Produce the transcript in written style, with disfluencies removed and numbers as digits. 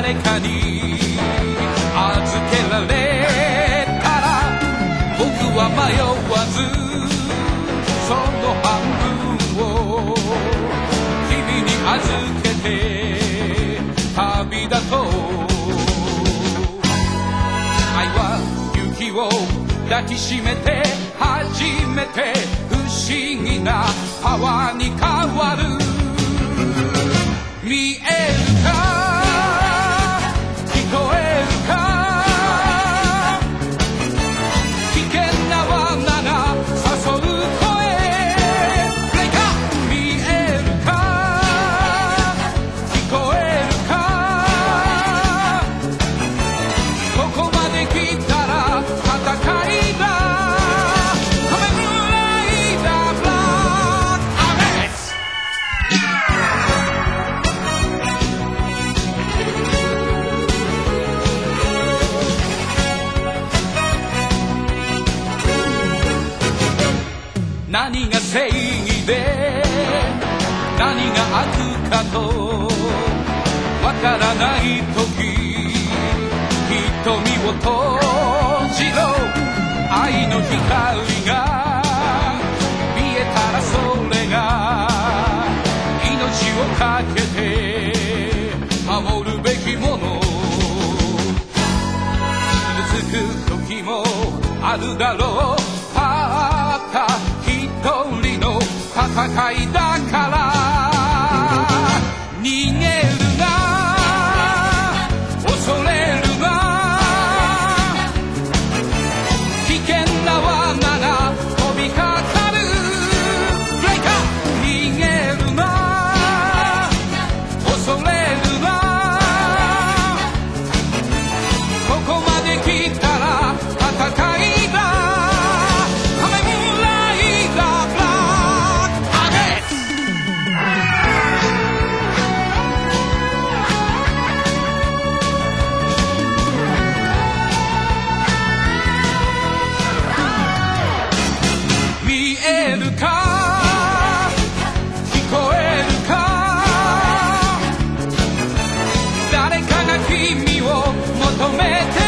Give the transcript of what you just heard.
誰かに預けられたら僕は迷わずその半分を君に預けて旅立とう。愛は雪を抱きしめて初めて不思議なパワーに変わる。見えるか聞こえるか危険な罠が誘う声レイカ見えるか聞こえるかここまで来たら戦いだ仮面ライダーブラックアメス。何が正義で何が悪かとわからない時瞳を閉じろ。愛の光が見えたらそれが命をかけて守るべきもの。傷つく時もあるだろう。たった一人の戦いだから逃げるな恐れるな危険な罠が飛びかかるブレイカー逃げるな恐れるなここまで来たら戦いだ見えるか聞こえるか誰かが君を求めて